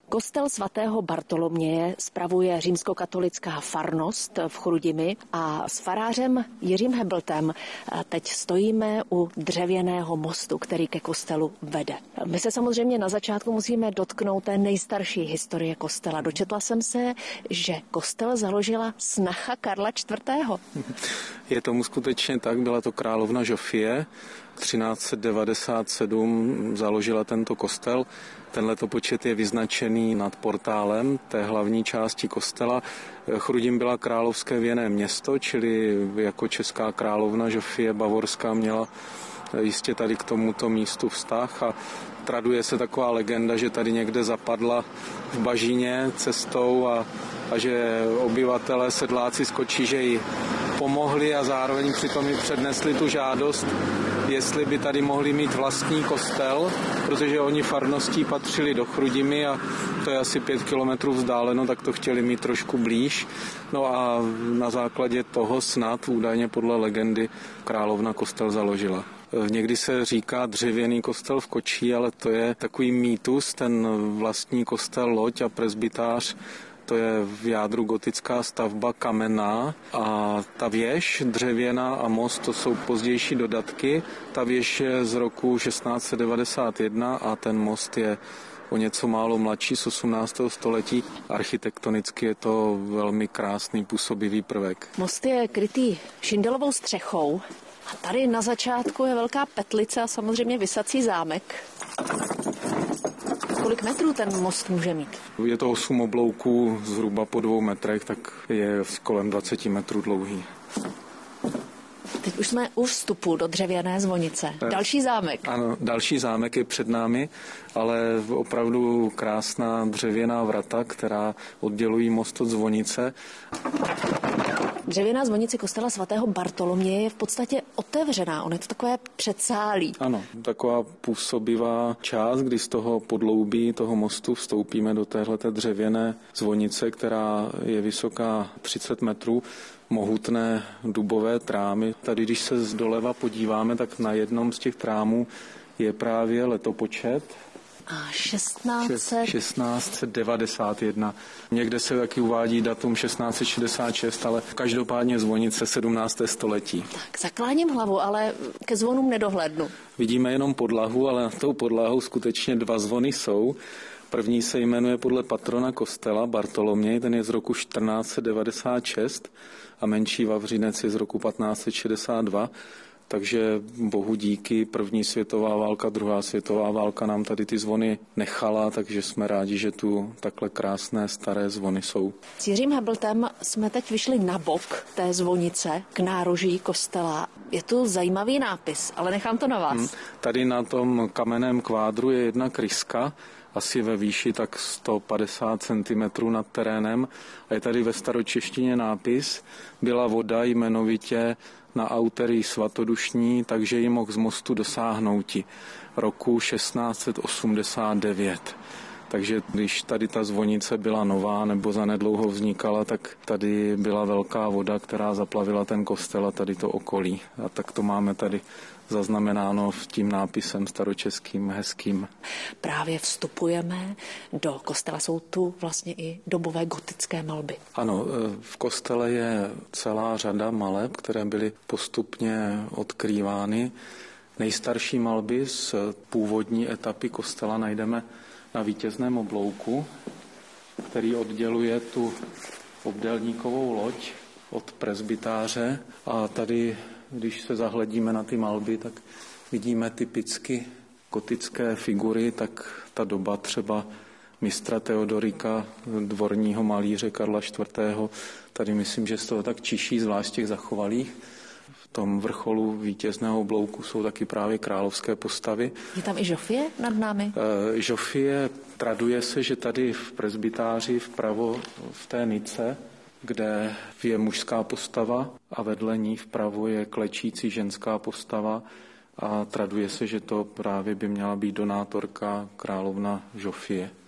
Kostel svatého Bartoloměje spravuje římskokatolická farnost v Chrudimi a s farářem Jiřím Hebltem teď stojíme u dřevěného mostu, který ke kostelu vede. My se samozřejmě na začátku musíme dotknout té nejstarší historie kostela. Dočetla jsem se, že kostel založila snacha Karla IV. Je tomu skutečně tak, byla to královna Žofie. 1397 založila tento kostel. Tenhle počet je vyznačený nad portálem té hlavní části kostela. Chrudim byla královské věnné město, čili jako česká královna Žofie Bavorská měla jistě tady k tomuto místu vztah a traduje se taková legenda, že tady někde zapadla v bažině cestou a že obyvatelé sedláci z Kočižej pomohli a zároveň přitom i přednesli tu žádost, jestli by tady mohli mít vlastní kostel, protože oni farností patřili do Chrudimi a to je asi 5 kilometrů vzdáleno, tak to chtěli mít trošku blíž. No a na základě toho snad údajně podle legendy královna kostel založila. Někdy se říká dřevěný kostel v Kočí, ale to je takový mýtus, ten vlastní kostel, loď a presbytář, to je v jádru gotická stavba kamenná a ta věž dřevěná a most, to jsou pozdější dodatky. Ta věž je z roku 1691 a ten most je o něco málo mladší, z 18. století. Architektonicky je to velmi krásný působivý prvek. Most je krytý šindelovou střechou a tady na začátku je velká petlice a samozřejmě visací zámek. Kolik metrů ten most může mít? Je to 8 oblouků, zhruba po 2 metrech, tak je kolem 20 metrů dlouhý. Teď už jsme u vstupu do dřevěné zvonice. Další zámek. Ano, další zámek je před námi, ale opravdu krásná dřevěná vrata, která oddělují most od zvonice. Dřevěná zvonice kostela svatého Bartoloměje je v podstatě otevřená. On je to takové předsálí. Ano, taková působivá část, kdy z toho podloubí toho mostu vstoupíme do téhleté dřevěné zvonice, která je vysoká 30 metrů. Mohutné dubové trámy. Tady, když se z doleva podíváme, tak na jednom z těch trámů je právě letopočet. A 1691. Někde se taky uvádí datum 1666, ale každopádně zvonice 17. století. Tak zakláním hlavu, ale ke zvonům nedohlédnu. Vidíme jenom podlahu, ale nad tou podlahou skutečně 2 zvony jsou. První se jmenuje podle patrona kostela Bartoloměj, ten je z roku 1496 a menší vavřinec je z roku 1562. Takže bohu díky, první světová válka, druhá světová válka nám tady ty zvony nechala, takže jsme rádi, že tu takhle krásné staré zvony jsou. S Jiřím Hebltem jsme teď vyšli na bok té zvonice k nároží kostela. Je tu zajímavý nápis, ale nechám to na vás. Tady na tom kamenném kvádru je jedna kryska, asi ve výši tak 150 cm nad terénem a je tady ve staročeštině nápis: byla voda jmenovitě na auterii svatodušní, takže ji mohl z mostu dosáhnouti roku 1689. Takže když tady ta zvonice byla nová nebo zanedlouho vznikala, tak tady byla velká voda, která zaplavila ten kostel a tady to okolí. A tak to máme tady zaznamenáno tím nápisem staročeským hezkým. Právě vstupujeme do kostela, jsou tu vlastně i dobové gotické malby. Ano, v kostele je celá řada maleb, které byly postupně odkrývány. Nejstarší malby z původní etapy kostela najdeme na vítězném oblouku, který odděluje tu obdélníkovou loď od presbytáře. A tady, když se zahledíme na ty malby, tak vidíme typicky gotické figury, tak ta doba třeba mistra Teodorika, dvorního malíře Karla IV. Tady myslím, že z toho tak čiší, zvlášť těch zachovalých. V tom vrcholu vítězného oblouku jsou taky právě královské postavy. Je tam i Žofie nad námi? Žofie, traduje se, že tady v presbytáři vpravo v té nice, kde je mužská postava a vedle ní vpravo je klečící ženská postava a traduje se, že to právě by měla být donátorka královna Žofie.